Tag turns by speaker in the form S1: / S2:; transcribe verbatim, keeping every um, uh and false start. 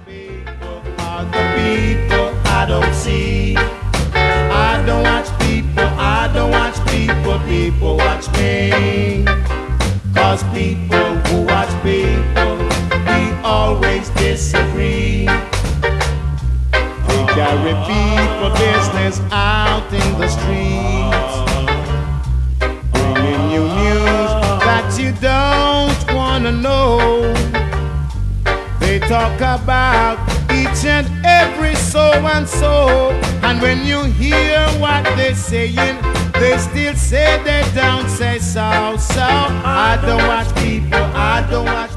S1: People are the people I don't see. I don't watch people, I don't watch people, people watch me. Cause people who watch people, we always disagree. They carry people business out in the streets, bringing you news that you don't wanna know. They talk about each and every so and so, and when you hear what they're saying, they still say they don't say so. So I don't watch people, I don't watch